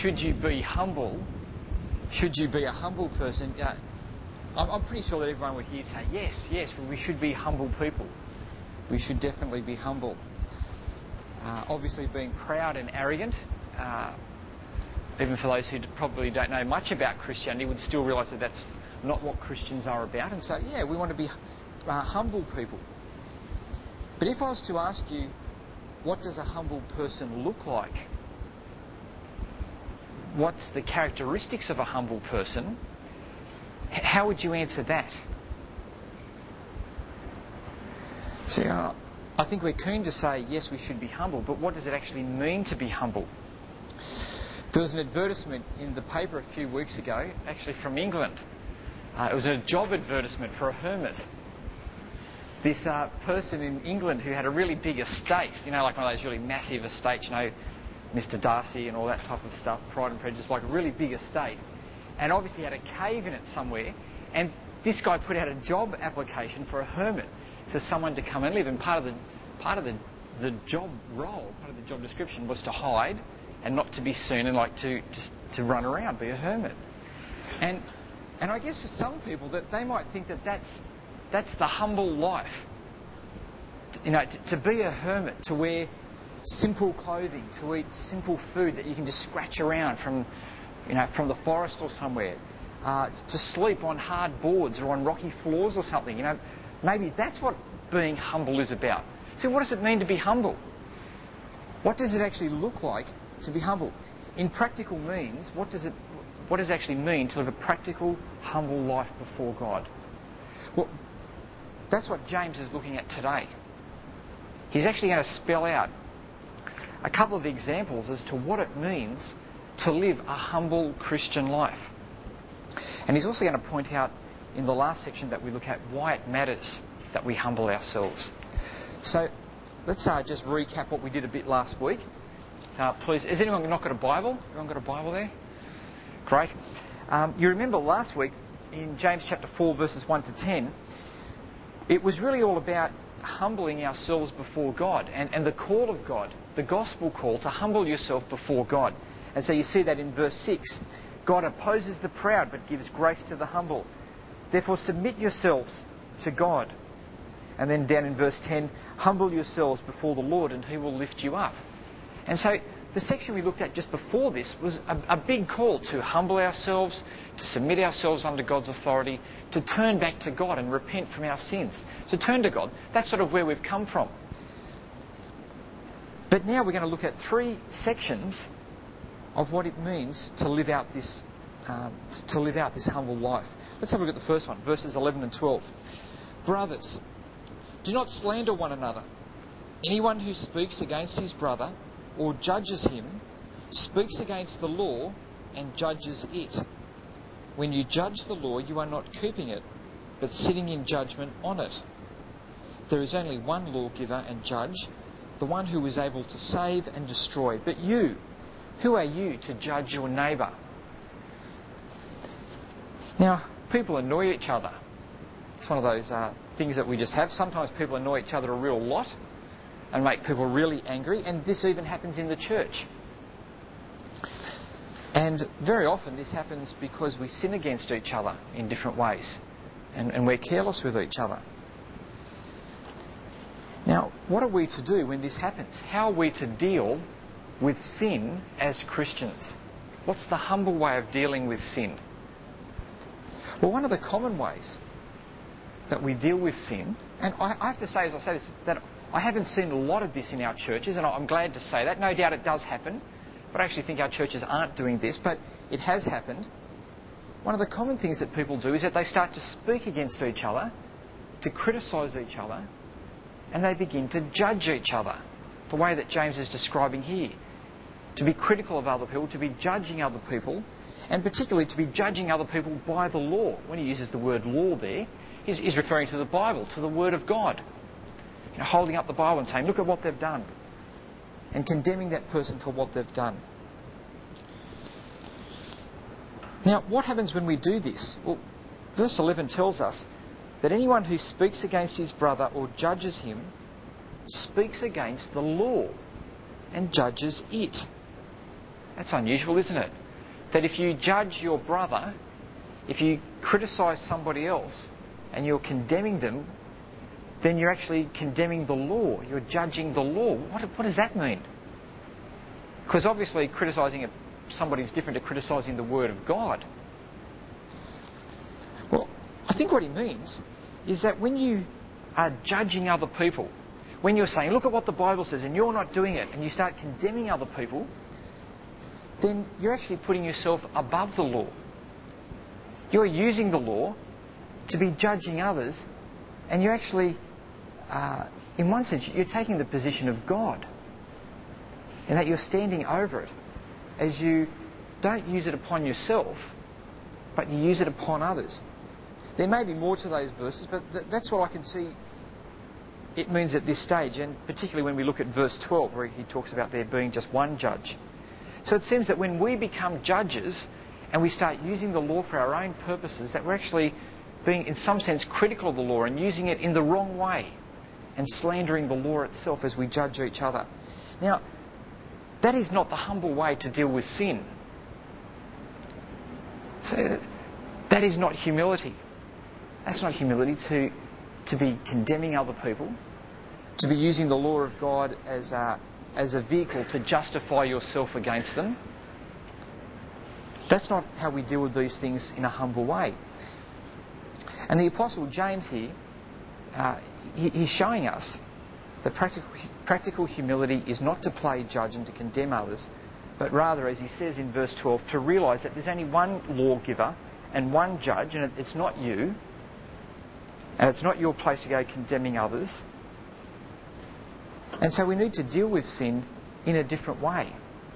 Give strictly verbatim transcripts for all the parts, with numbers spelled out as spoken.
should you be humble? Should you be a humble person? Uh, I'm, I'm pretty sure that everyone would hear say, yes, yes, we should be humble people. We should definitely be humble. Uh, obviously being proud and arrogant, uh, even for those who probably don't know much about Christianity, would still realise that that's not what Christians are about. And so, yeah, we want to be uh, humble people. But if I was to ask you, what does a humble person look like? What's the characteristics of a humble person? H- how would you answer that? See, uh, I think we're keen to say, yes, we should be humble, but what does it actually mean to be humble? There was an advertisement in the paper a few weeks ago, actually from England. Uh, it was a job advertisement for a hermit. This uh, person in England who had a really big estate, you know, like one of those really massive estates, you know, Mister Darcy and all that type of stuff, Pride and Prejudice, like a really big estate. And obviously had a cave in it somewhere. And this guy put out a job application for a hermit, for someone to come and live. And part of the part of the, the job role, part of the job description was to hide and not to be seen and like to just to run around, be a hermit. And and I guess for some people that they might think that that's that's the humble life. You know, to, to be a hermit, to wear simple clothing, to eat simple food that you can just scratch around from, you know, from the forest or somewhere, uh, to sleep on hard boards or on rocky floors or something. You know, maybe that's what being humble is about. So, what does it mean to be humble? What does it actually look like to be humble? In practical means, what does it what does it actually mean to live a practical, humble life before God? Well, that's what James is looking at today. He's actually going to spell out a couple of examples as to what it means to live a humble Christian life. And he's also going to point out in the last section that we look at why it matters that we humble ourselves. So let's uh, just recap what we did a bit last week. Uh, please, has anyone not got a Bible? Everyone got a Bible there? Great. Um, you remember last week in James chapter four verses one to ten, it was really all about humbling ourselves before God and, and the call of God, the gospel call to humble yourself before God. And so you see that in verse six. God opposes the proud but gives grace to the humble. Therefore submit yourselves to God. And then down in verse ten, humble yourselves before the Lord and He will lift you up. And so the section we looked at just before this was a, a big call to humble ourselves, to submit ourselves under God's authority, to turn back to God and repent from our sins. To turn to God. That's sort of where we've come from. But now we're going to look at three sections of what it means to live out this um, to live out this humble life. Let's have a look at the first one, verses eleven and twelve. Brothers, do not slander one another. Anyone who speaks against his brother or judges him speaks against the law and judges it. When you judge the law, you are not keeping it, but sitting in judgment on it. There is only one lawgiver and judge, the one who is able to save and destroy. But you, who are you to judge your neighbour? Now, people annoy each other. It's one of those uh, things that we just have. Sometimes people annoy each other a real lot and make people really angry, and this even happens in the church. And very often this happens because we sin against each other in different ways, and, and we're careless with each other. Now, what are we to do when this happens? How are we to deal with sin as Christians? What's the humble way of dealing with sin? Well, one of the common ways that we deal with sin, and I, I have to say, as I say this, that I haven't seen a lot of this in our churches, and I'm glad to say that. No doubt it does happen, but I actually think our churches aren't doing this, but it has happened. One of the common things that people do is that they start to speak against each other, to criticise each other, and they begin to judge each other, the way that James is describing here. To be critical of other people, to be judging other people, and particularly to be judging other people by the law. When he uses the word law there, he's, he's referring to the Bible, to the Word of God. You know, holding up the Bible and saying, look at what they've done, and condemning that person for what they've done. Now, what happens when we do this? Well, verse eleven tells us that anyone who speaks against his brother or judges him speaks against the law and judges it. That's unusual, isn't it? That if you judge your brother, if you criticise somebody else and you're condemning them, then you're actually condemning the law. You're judging the law. What, what does that mean? Because obviously criticising somebody is different to criticising the Word of God. Well, I think what he means is that when you are judging other people, when you're saying, look at what the Bible says, and you're not doing it, and you start condemning other people, then you're actually putting yourself above the law. You're using the law to be judging others, and you're actually, uh, in one sense, you're taking the position of God, in that you're standing over it, as you don't use it upon yourself, but you use it upon others. There may be more to those verses, but th- that's what I can see it means at this stage, and particularly when we look at verse twelve, where he talks about there being just one judge. So it seems that when we become judges and we start using the law for our own purposes, that we're actually being, in some sense, critical of the law and using it in the wrong way and slandering the law itself as we judge each other. Now, that is not the humble way to deal with sin. So that is not humility. That's not humility to, to be condemning other people, to be using the law of God as a, as a vehicle to justify yourself against them. That's not how we deal with these things in a humble way. And the Apostle James here, uh, he, he's showing us that practical, practical humility is not to play judge and to condemn others, but rather, as he says in verse twelve, to realise that there's only one lawgiver and one judge, and it's not you, and it's not your place to go condemning others. And so we need to deal with sin in a different way.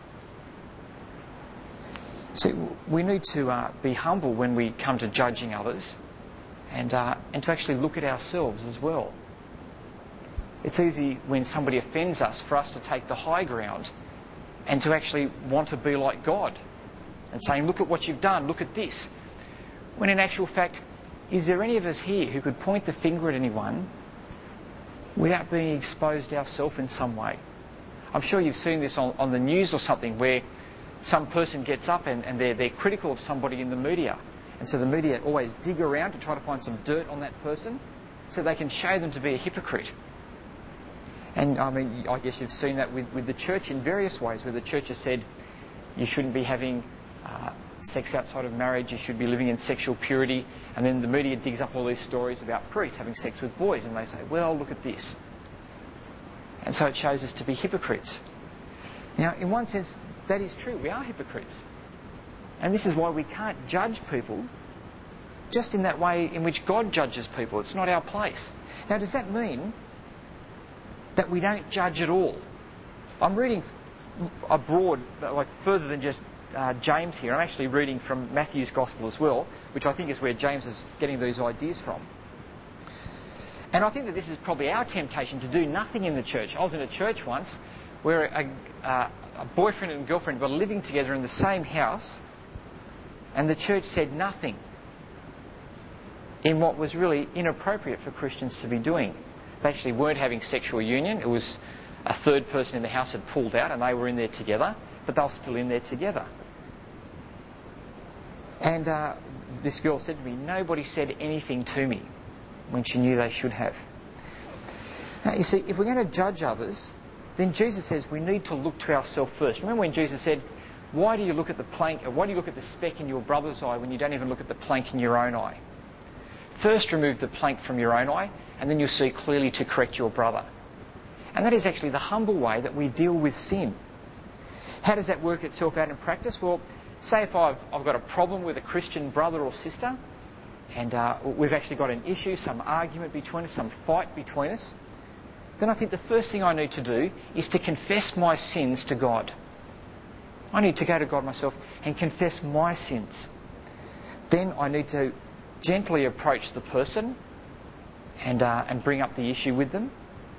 So we need to uh, be humble when we come to judging others, and uh, and to actually look at ourselves as well. It's easy when somebody offends us for us to take the high ground and to actually want to be like God and saying, look at what you've done, look at this. When in actual fact, is there any of us here who could point the finger at anyone without being exposed ourselves in some way? I'm sure you've seen this on, on the news or something, where some person gets up and, and they're, they're critical of somebody in the media. And so the media always dig around to try to find some dirt on that person so they can show them to be a hypocrite. And I mean, I guess you've seen that with, with the church in various ways, where the church has said you shouldn't be having uh, sex outside of marriage, you should be living in sexual purity, and then the media digs up all these stories about priests having sex with boys, and they say, well, look at this. And so it shows us to be hypocrites. Now, in one sense, that is true. We are hypocrites. And this is why we can't judge people just in that way in which God judges people. It's not our place. Now, does that mean that we don't judge at all? I'm reading abroad, like further than just uh, James here. I'm actually reading from Matthew's Gospel as well, which I think is where James is getting these ideas from. And I think that this is probably our temptation, to do nothing in the church. I was in a church once where a, uh, a boyfriend and girlfriend were living together in the same house, and the church said nothing in what was really inappropriate for Christians to be doing. They actually weren't having sexual union. It was a third person in the house had pulled out and they were in there together, but they were still in there together. And uh, this girl said to me, nobody said anything to me when she knew they should have. Now, you see, if we're going to judge others, then Jesus says we need to look to ourselves first. Remember when Jesus said, why do you look at the plank, or why do you look at the speck in your brother's eye when you don't even look at the plank in your own eye? First remove the plank from your own eye, and then you'll see clearly to correct your brother. And that is actually the humble way that we deal with sin. How does that work itself out in practice? Well, say if I've, I've got a problem with a Christian brother or sister, and uh, we've actually got an issue, some argument between us, some fight between us, then I think the first thing I need to do is to confess my sins to God. I need to go to God myself and confess my sins. Then I need to gently approach the person and uh, and bring up the issue with them.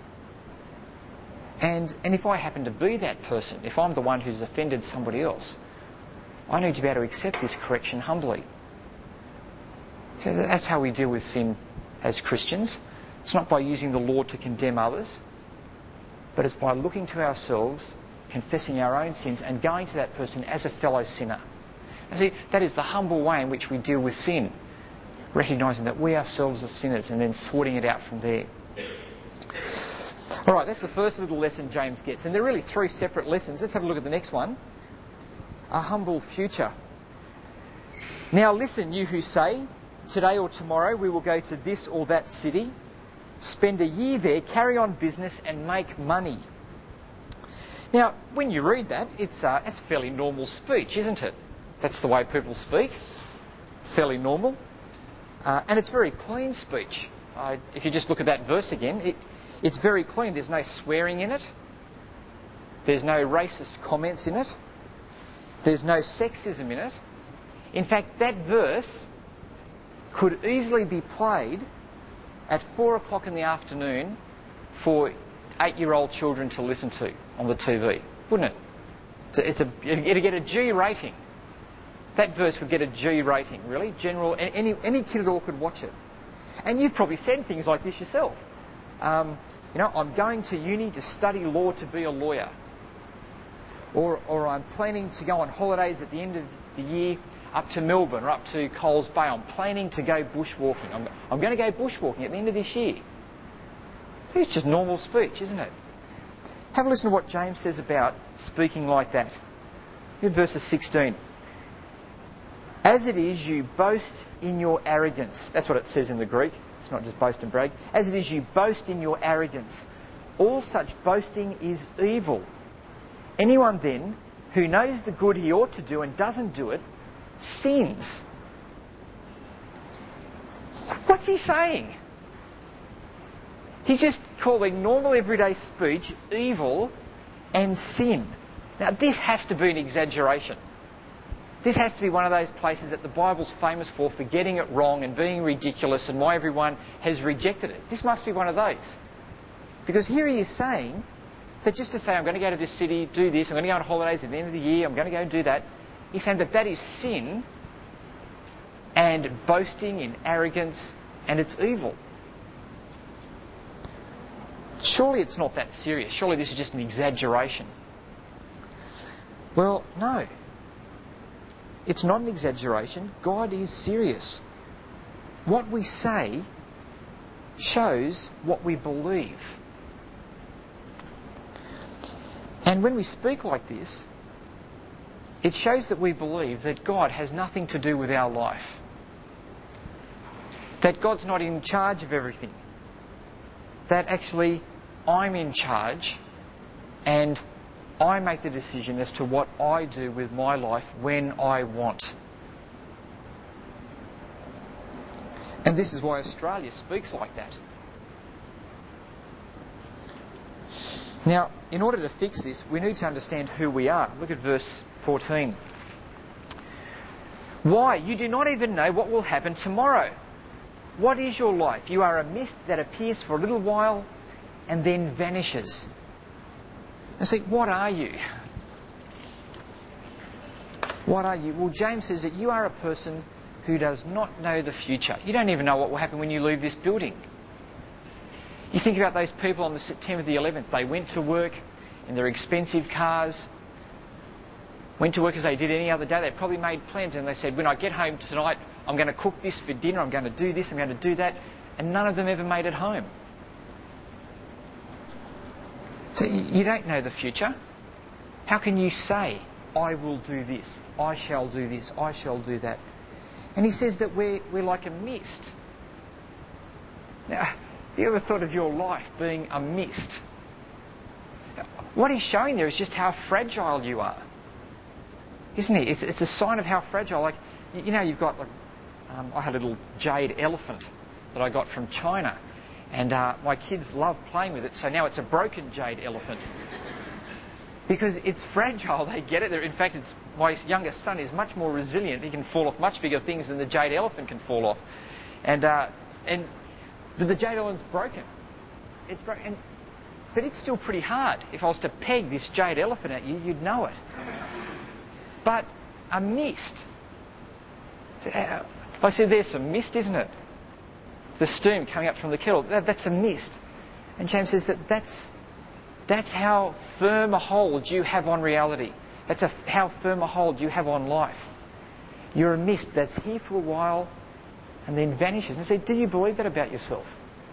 And and if I happen to be that person, if I'm the one who's offended somebody else, I need to be able to accept this correction humbly. So that's how we deal with sin as Christians. It's not by using the law to condemn others, but it's by looking to ourselves confessing our own sins and going to that person as a fellow sinner. And see, that is the humble way in which we deal with sin, recognising that we ourselves are sinners and then sorting it out from there. All right, that's the first little lesson James gets. And there are really three separate lessons. Let's have a look at the next one. A humble future. Now listen, you who say, today or tomorrow we will go to this or that city, spend a year there, carry on business and make money. Now, when you read that, it's, uh, it's fairly normal speech, isn't it? That's the way people speak. It's fairly normal. Uh, and it's very clean speech. Uh, if you just look at that verse again, it, it's very clean. There's no swearing in it. There's no racist comments in it. There's no sexism in it. In fact, that verse could easily be played at four o'clock in the afternoon for eight-year-old children to listen to on the T V, wouldn't it? It's a, it's a, it'd get a G rating. That verse would get a G rating, really. General, any any kid at all could watch it. And you've probably said things like this yourself. Um, you know, I'm going to uni to study law to be a lawyer. Or, or I'm planning to go on holidays at the end of the year up to Melbourne or up to Coles Bay. I'm planning to go bushwalking. I'm, I'm going to go bushwalking at the end of this year. It's just normal speech, isn't it? Have a listen to what James says about speaking like that. In verses sixteen. As it is, you boast in your arrogance. That's what it says in the Greek. It's not just boast and brag. As it is, you boast in your arrogance. All such boasting is evil. Anyone then who knows the good he ought to do and doesn't do it, sins. What's he saying? He's just calling normal everyday speech evil and sin. Now this has to be an exaggeration. This has to be one of those places that the Bible's famous for, for getting it wrong and being ridiculous and why everyone has rejected it. This must be one of those. Because here he is saying that just to say, I'm going to go to this city, do this, I'm going to go on holidays at the end of the year, I'm going to go and do that, he's saying that that is sin and boasting in arrogance and it's evil. Surely it's not that serious. Surely this is just an exaggeration. Well, no. It's not an exaggeration. God is serious. What we say shows what we believe. And when we speak like this, it shows that we believe that God has nothing to do with our life. That God's not in charge of everything. That actually I'm in charge and I make the decision as to what I do with my life when I want. And this is why Australia speaks like that. Now, in order to fix this, we need to understand who we are. Look at verse fourteen. Why? You do not even know what will happen tomorrow. What is your life? You are a mist that appears for a little while and then vanishes. And see, what are you? What are you? Well, James says that you are a person who does not know the future. You don't even know what will happen when you leave this building. You think about those people on the September the eleventh. They went to work in their expensive cars, went to work as they did any other day. They probably made plans and they said, when I get home tonight, I'm going to cook this for dinner, I'm going to do this, I'm going to do that. And none of them ever made it home. So you don't know the future. How can you say, I will do this, I shall do this, I shall do that? And he says that we're, we're like a mist. Now, have you ever thought of your life being a mist? What he's showing there is just how fragile you are. Isn't it? It's, it's a sign of how fragile. Like, you know, you've got, like, um, I had a little jade elephant that I got from China. And uh, my kids love playing with it, so now it's a broken jade elephant. Because it's fragile, they get it. In fact, it's, my youngest son is much more resilient. He can fall off much bigger things than the jade elephant can fall off. And uh, and the jade elephant's broken. It's broken. But it's still pretty hard. If I was to peg this jade elephant at you, you'd know it. But a mist. I said, there's some mist, isn't it? The steam coming up from the kettle, that, that's a mist. And James says that that's, That's how firm a hold you have on reality. That's a, how firm a hold you have on life. You're a mist that's here for a while and then vanishes. And I say, do you believe that about yourself?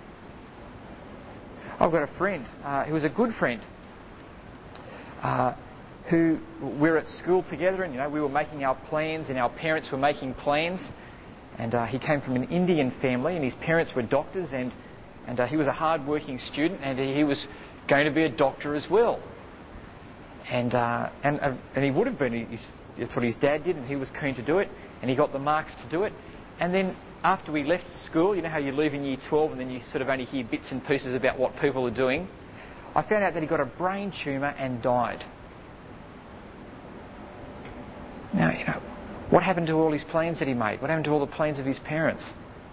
I've got a friend uh, who was a good friend uh, who we're at school together, and you know we were making our plans and our parents were making plans. And uh, he came from an Indian family and his parents were doctors, and, and uh, he was a hard-working student, and he, he was going to be a doctor as well. And uh, and uh, and he would have been. He's, that's what his dad did, and he was keen to do it, and he got the marks to do it. And then after we left school, you know how you leave in year twelve and then you sort of only hear bits and pieces about what people are doing. I found out that he got a brain tumour and died. Now, you know, what happened to all his plans that he made? What happened to all the plans of his parents?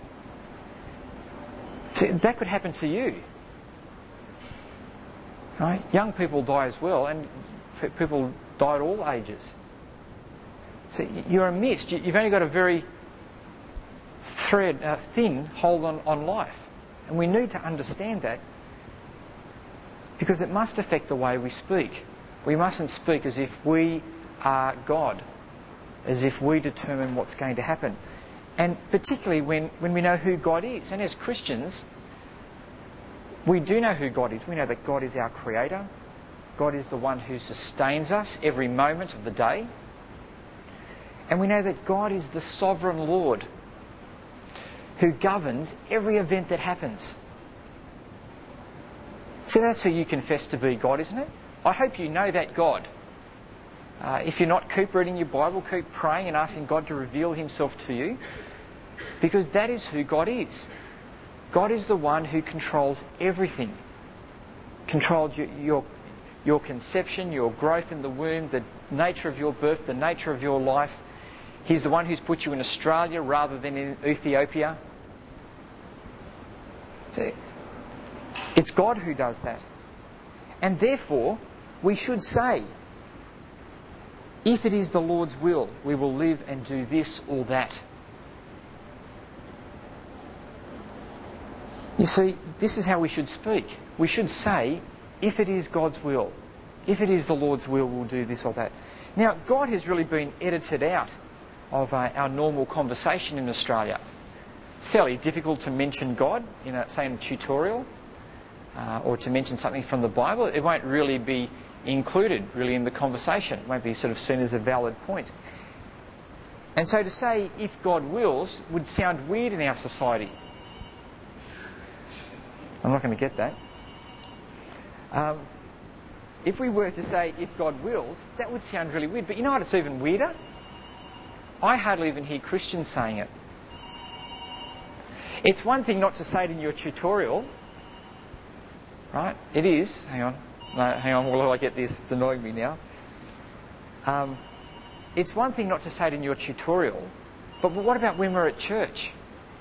See, that could happen to you. Right? Young people die as well, and p- people die at all ages. So you're a mist. You've only got a very thread, uh, thin hold on, on life. And we need to understand that, because it must affect the way we speak. We mustn't speak as if we are God, as if we determine what's going to happen. And particularly when, when we know who God is. And as Christians, we do know who God is. We know that God is our Creator. God is the one who sustains us every moment of the day. And we know that God is the sovereign Lord who governs every event that happens. So that's who you confess to be God, isn't it? I hope you know that God. Uh, if you're not, keep reading your Bible, keep praying and asking God to reveal Himself to you, because that is who God is. God is the one who controls everything. Controls your, your, your conception, your growth in the womb, the nature of your birth, the nature of your life. He's the one who's put you in Australia rather than in Ethiopia. See, it's God who does that. And therefore, we should say, if it is the Lord's will, we will live and do this or that. You see, this is how we should speak. We should say, if it is God's will, if it is the Lord's will, we'll do this or that. Now, God has really been edited out of uh, our normal conversation in Australia. It's fairly difficult to mention God in, a, say, in a tutorial, uh, or to mention something from the Bible. It won't really be included really in the conversation. It won't be sort of seen as a valid point. And so to say, if God wills, would sound weird in our society. I'm not going to get that. Um, if we were to say, if God wills, that would sound really weird. But you know what, it's even weirder? I hardly even hear Christians saying it. It's one thing not to say it in your tutorial, right? It is. Hang on. No, hang on, while I get this, it's annoying me now. Um, it's one thing not to say it in your tutorial, but what about when we're at church?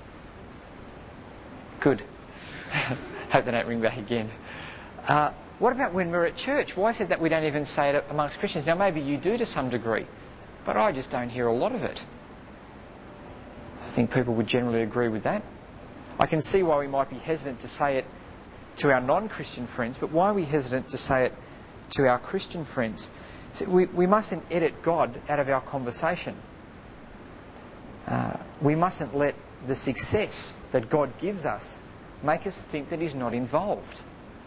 Good. Hope they don't ring back again. Uh, what about when we're at church? Why is it that we don't even say it amongst Christians? Now, maybe you do to some degree, but I just don't hear a lot of it. I think people would generally agree with that. I can see why we might be hesitant to say it to our non-Christian friends, but why are we hesitant to say it to our Christian friends? So we, we mustn't edit God out of our conversation. Uh, we mustn't let the success that God gives us make us think that He's not involved.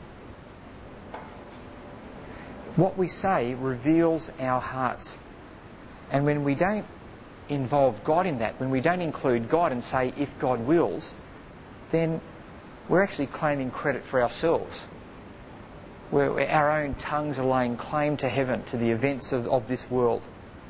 What we say reveals our hearts. And when we don't involve God in that, when we don't include God and say, if God wills, then we're actually claiming credit for ourselves. We're, our own tongues are laying claim to heaven, to the events of, of this world.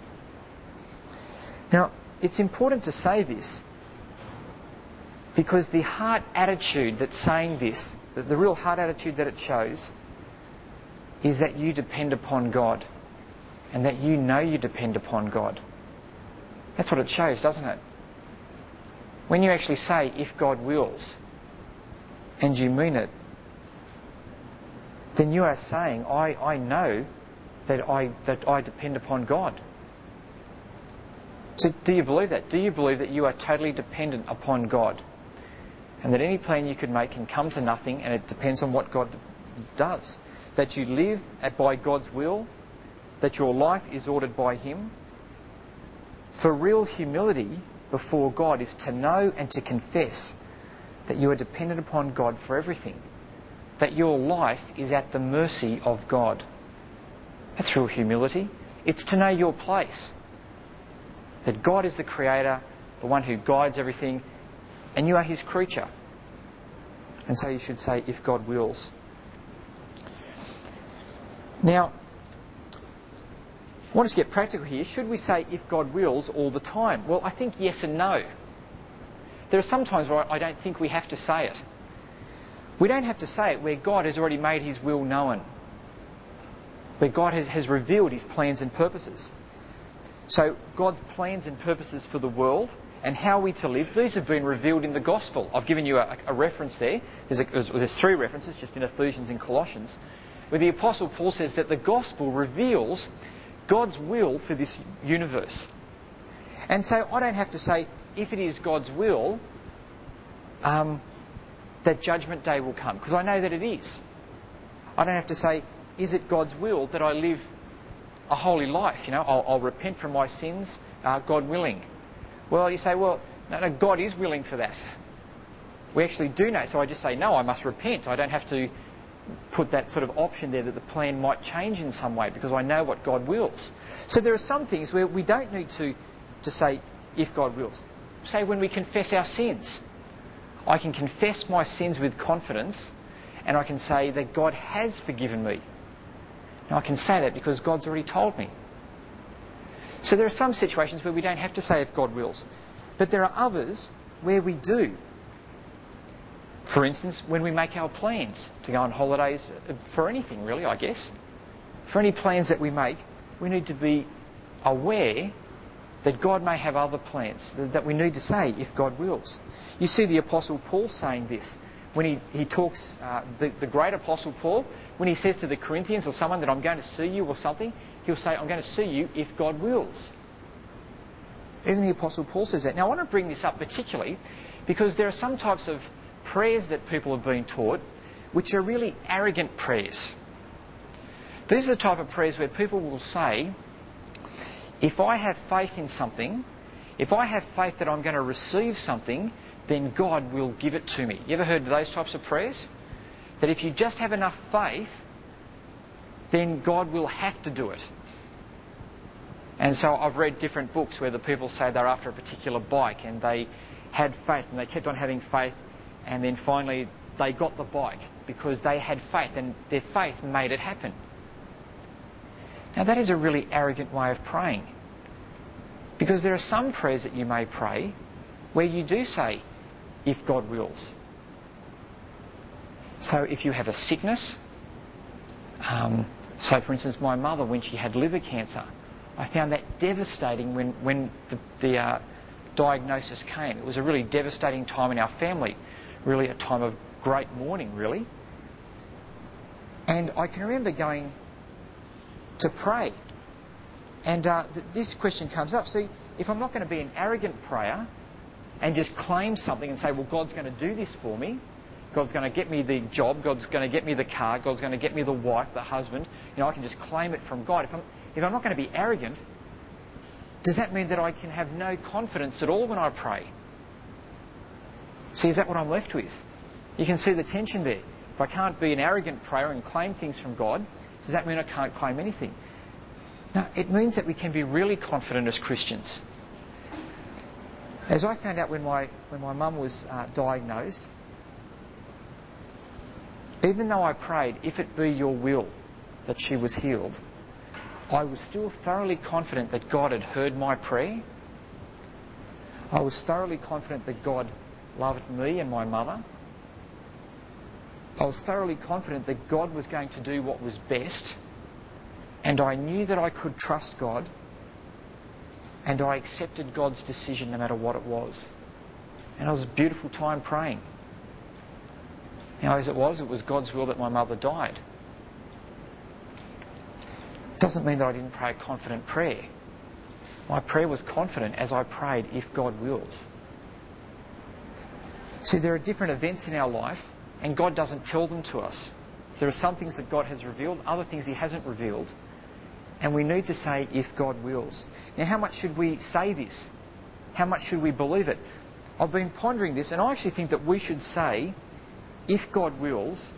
Now, it's important to say this because the heart attitude that's saying this, the, the real heart attitude that it shows, is that you depend upon God and that you know you depend upon God. That's what it shows, doesn't it? When you actually say, if God wills, and you mean it, then you are saying, I, I know that I that I depend upon God. So do you believe that? Do you believe that you are totally dependent upon God? And that any plan you could make can come to nothing and it depends on what God does? that you live by God's will, that your life is ordered by Him. For real humility before God is to know and to confess that you are dependent upon God for everything, that your life is at the mercy of God. That's real humility. It's to know your place, that God is the Creator, the one who guides everything, and you are His creature. And so you should say, if God wills. Now, I want us to get practical here. Should we say, if God wills, all the time? Well, I think yes and no. There are some times where I don't think we have to say it. We don't have to say it where God has already made His will known, where God has, has revealed His plans and purposes. So God's plans and purposes for the world and how we to live, these have been revealed in the Gospel. I've given you a, a reference there. There's, a, there's three references, just in Ephesians and Colossians, where the Apostle Paul says that the Gospel reveals God's will for this universe. And so I don't have to say, if it is God's will, um, that Judgment Day will come, because I know that it is. I don't have to say, is it God's will that I live a holy life? You know, I'll, I'll repent from my sins, uh, God willing. Well, you say, well, no, no, God is willing for that. We actually do know. So I just say, no, I must repent. I don't have to put that sort of option there that the plan might change in some way, because I know what God wills. So there are some things where we don't need to, to say, if God wills. Say when we confess our sins. I can confess my sins with confidence, and I can say that God has forgiven me. And I can say that because God's already told me. So there are some situations where we don't have to say if God wills. But there are others where we do. For instance, when we make our plans to go on holidays, for anything really, I guess, for any plans that we make, we need to be aware that God may have other plans, that we need to say if God wills. You see the Apostle Paul saying this when he, he talks, uh, the, the great Apostle Paul, when he says to the Corinthians or someone that I'm going to see you or something, he'll say, I'm going to see you if God wills. Even the Apostle Paul says that. Now I want to bring this up particularly because there are some types of prayers that people have been taught which are really arrogant prayers. These are the type of prayers where people will say, if I have faith in something, if I have faith that I'm going to receive something, then God will give it to me. You ever heard of those types of prayers? That if you just have enough faith, then God will have to do it. And so I've read different books where the people say they're after a particular bike and they had faith and they kept on having faith, and then finally they got the bike because they had faith and their faith made it happen. Now that is a really arrogant way of praying, because there are some prayers that you may pray where you do say, if God wills. So if you have a sickness, um, so for instance my mother, when she had liver cancer, I found that devastating when, when the, the uh, diagnosis came. It was a really devastating time in our family, really a time of great mourning really. And I can remember going to pray. And uh, th- this question comes up. See, if I'm not going to be an arrogant prayer and just claim something and say, well, God's going to do this for me, God's going to get me the job, God's going to get me the car, God's going to get me the wife, the husband, you know, I can just claim it from God. If I'm, if I'm not going to be arrogant, does that mean that I can have no confidence at all when I pray? See, is that what I'm left with? You can see the tension there. If I can't be an arrogant prayer and claim things from God, does that mean I can't claim anything? No, it means that we can be really confident as Christians. As I found out when my when my mum was uh, diagnosed, even though I prayed, if it be your will that she was healed, I was still thoroughly confident that God had heard my prayer. I was thoroughly confident that God loved me and my mother. I was thoroughly confident that God was going to do what was best, and I knew that I could trust God, and I accepted God's decision no matter what it was. And it was a beautiful time praying. Now, as it was, it was God's will that my mother died. Doesn't mean that I didn't pray a confident prayer. My prayer was confident as I prayed, if God wills. See, there are different events in our life, and God doesn't tell them to us. There are some things that God has revealed, other things He hasn't revealed. And we need to say, if God wills. Now, how much should we say this? How much should we believe it? I've been pondering this, and I actually think that we should say, if God wills,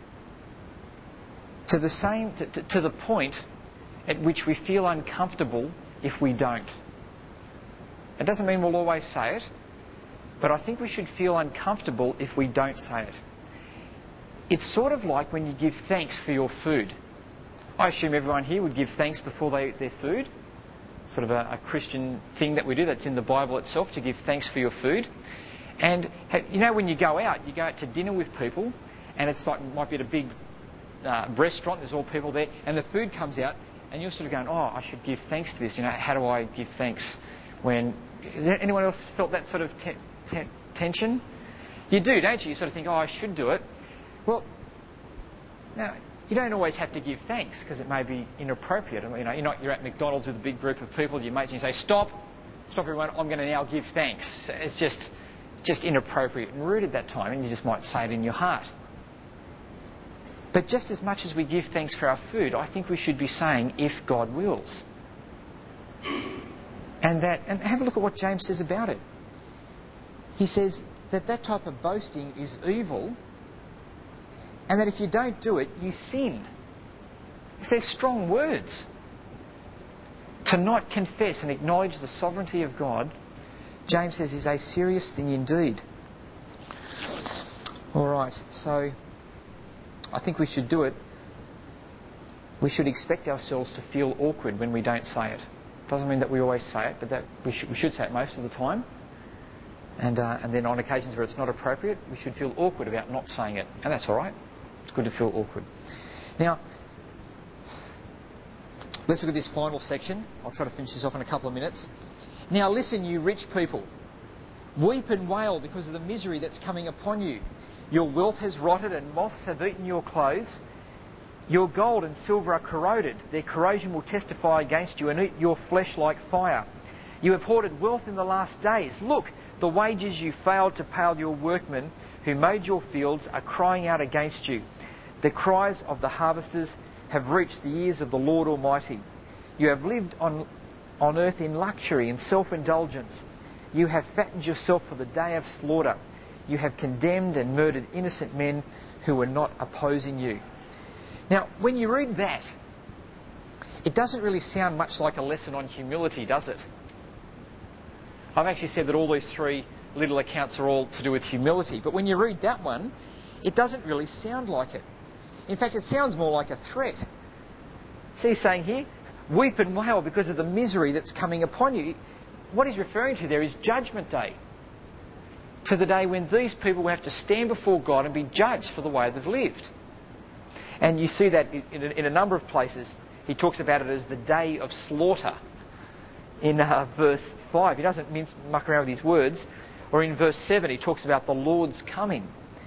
to the same, to, to, to the point at which we feel uncomfortable if we don't. It doesn't mean we'll always say it, but I think we should feel uncomfortable if we don't say it. It's sort of like when you give thanks for your food. I assume everyone here would give thanks before they eat their food. Sort of a, a Christian thing that we do, that's in the Bible itself, to give thanks for your food. And you know, when you go out, you go out to dinner with people, and it's like, it might be at a big uh, restaurant, there's all people there, and the food comes out, and you're sort of going, oh, I should give thanks to this. You know, how do I give thanks? When, has anyone else felt that sort of te- te- tension? You do, don't you? You sort of think, oh, I should do it. Well, now, you don't always have to give thanks because it may be inappropriate. You know, you're not, you're at McDonald's with a big group of people, your mates, and you say, stop, stop everyone, I'm going to now give thanks. It's just, just inappropriate and rude at that time, and you just might say it in your heart. But just as much as we give thanks for our food, I think we should be saying, if God wills. And that, and have a look at what James says about it. He says that that type of boasting is evil, and that if you don't do it, you sin. They're strong words. To not confess and acknowledge the sovereignty of God, James says, is a serious thing indeed. All right, so I think we should do it. We should expect ourselves to feel awkward when we don't say it. Doesn't mean that we always say it, but that we should, we should say it most of the time. And uh, and then on occasions where it's not appropriate, we should feel awkward about not saying it. And that's all right. It's good to feel awkward. Now, let's look at this final section. I'll try to finish this off in a couple of minutes. Now listen, you rich people. Weep and wail because of the misery that's coming upon you. Your wealth has rotted and moths have eaten your clothes. Your gold and silver are corroded. Their corrosion will testify against you and eat your flesh like fire. You have hoarded wealth in the last days. Look, the wages you failed to pay your workmen who made your fields are crying out against you. The cries of the harvesters have reached the ears of the Lord Almighty. You have lived on, on earth in luxury and self-indulgence. You have fattened yourself for the day of slaughter. You have condemned and murdered innocent men who were not opposing you. Now, when you read that, it doesn't really sound much like a lesson on humility, does it? I've actually said that all these three little accounts are all to do with humility, but when you read that one, it doesn't really sound like it. In fact, it sounds more like a threat. See, he's saying here, weep and wail because of the misery that's coming upon you. What he's referring to there is Judgment Day. To the day when these people will have to stand before God and be judged for the way they've lived. And you see that in a, in a number of places. He talks about it as the day of slaughter. In uh, verse five, he doesn't mince, muck around with his words. Or in verse seven, he talks about the Lord's coming.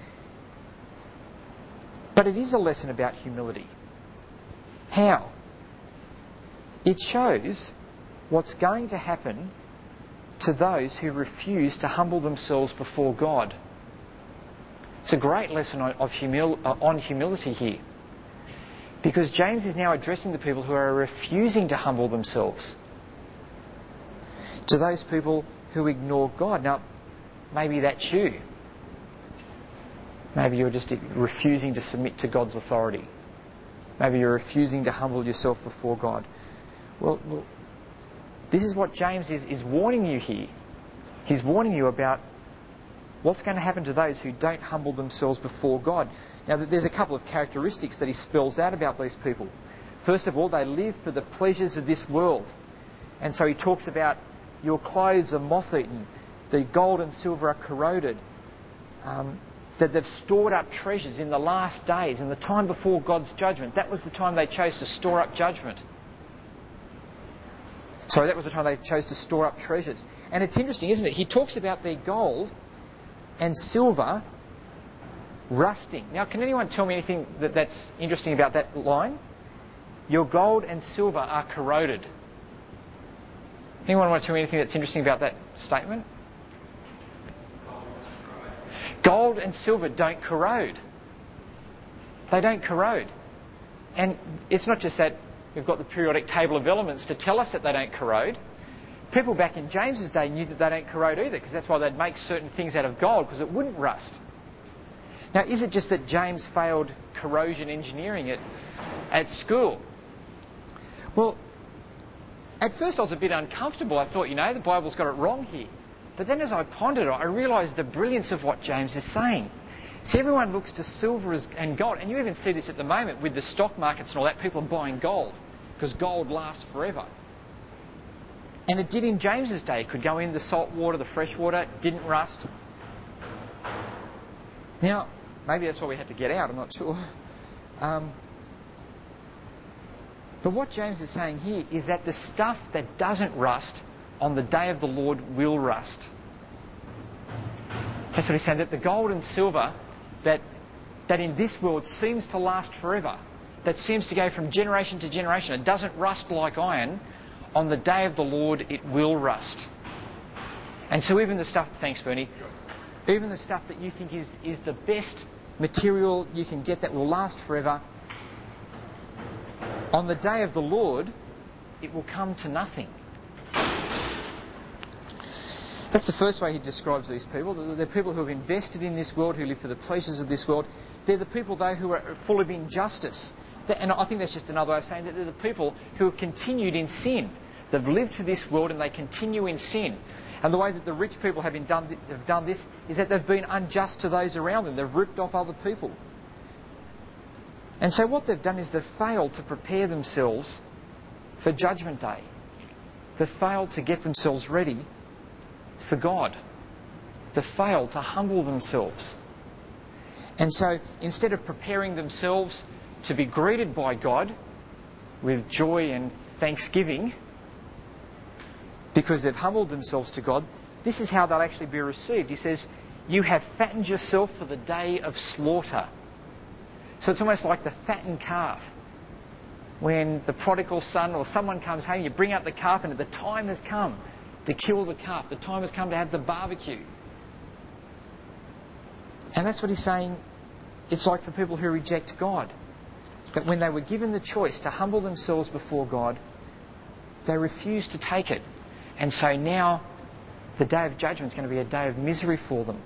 But it is a lesson about humility. How? It shows what's going to happen to those who refuse to humble themselves before God. It's a great lesson on, of humil- uh, on humility here. Because James is now addressing the people who are refusing to humble themselves. To those people who ignore God. Now, maybe that's you. Maybe you're just refusing to submit to God's authority. Maybe you're refusing to humble yourself before God. Well, well this is what James is, is warning you here. He's warning you about what's going to happen to those who don't humble themselves before God. Now, there's a couple of characteristics that he spells out about these people. First of all, they live for the pleasures of this world. And so he talks about your clothes are moth-eaten, the gold and silver are corroded, um, that they've stored up treasures in the last days, in the time before God's judgment. That was the time they chose to store up judgment. Sorry, that was the time they chose to store up treasures. And it's interesting, isn't it? He talks about their gold and silver rusting. Now, can anyone tell me anything that, that's interesting about that line? Your gold and silver are corroded. Anyone want to tell me anything that's interesting about that statement? Gold and silver don't corrode. They don't corrode. And it's not just that we've got the periodic table of elements to tell us that they don't corrode. People back in James's day knew that they don't corrode either, because that's why they'd make certain things out of gold, because it wouldn't rust. Now, is it just that James failed corrosion engineering at, at school? Well, at first I was a bit uncomfortable. I thought, you know, the Bible's got it wrong here. But then as I pondered it, I realised the brilliance of what James is saying. See, everyone looks to silver and gold, and you even see this at the moment with the stock markets and all that. People are buying gold because gold lasts forever. And it did in James's day. It could go in the salt water, the fresh water, didn't rust. Now, maybe that's why we had to get out, I'm not sure. Um, but what James is saying here is that the stuff that doesn't rust on the day of the Lord will rust. That's what he's saying, that the gold and silver that, that in this world seems to last forever, that seems to go from generation to generation, it doesn't rust like iron, on the day of the Lord it will rust. And so even the stuff, thanks Bernie, even the stuff that you think is, is the best material you can get that will last forever, on the day of the Lord it will come to nothing. That's the first way he describes these people. They're people who have invested in this world, who live for the pleasures of this world. They're the people, though, who are full of injustice. And I think that's just another way of saying that they're the people who have continued in sin. They've lived for this world and they continue in sin. And the way that the rich people have, been done, have done this is that they've been unjust to those around them. They've ripped off other people. And so what they've done is they've failed to prepare themselves for Judgment Day. They've failed to get themselves ready for God. They've failed to humble themselves. And so instead of preparing themselves to be greeted by God with joy and thanksgiving because they've humbled themselves to God, this is how they'll actually be received. He says, you have fattened yourself for the day of slaughter. So it's almost like the fattened calf. When the prodigal son or someone comes home, you bring out the calf and the time has come to kill the calf. The time has come to have the barbecue. And that's what he's saying. It's like for people who reject God. That when they were given the choice to humble themselves before God, they refused to take it. And so now the day of judgment is going to be a day of misery for them.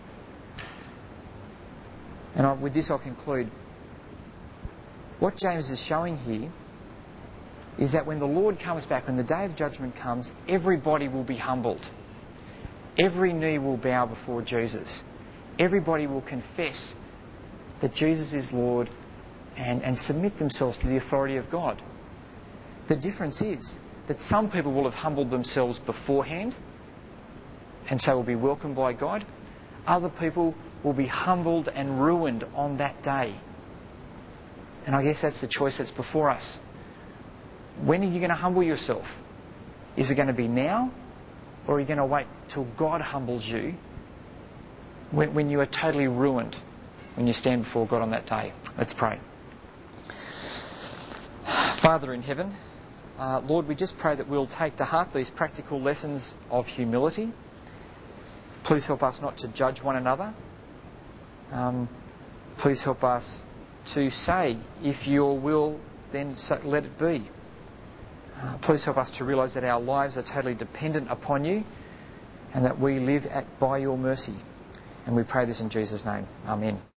And I, with this I'll conclude. What James is showing here is that when the Lord comes back, when the day of judgment comes, everybody will be humbled. Every knee will bow before Jesus. Everybody will confess that Jesus is Lord and, and submit themselves to the authority of God. The difference is that some people will have humbled themselves beforehand and so will be welcomed by God. Other people will be humbled and ruined on that day. And I guess that's the choice that's before us. When are you going to humble yourself? Is it going to be now? Or are you going to wait till God humbles you when, when you are totally ruined, when you stand before God on that day? Let's pray. Father in heaven, uh, Lord, we just pray that we'll take to heart these practical lessons of humility. Please help us not to judge one another. Um, please help us to say, if your will, then so let it be. Uh, please help us to realise that our lives are totally dependent upon you and that we live at by your mercy. And we pray this in Jesus' name. Amen.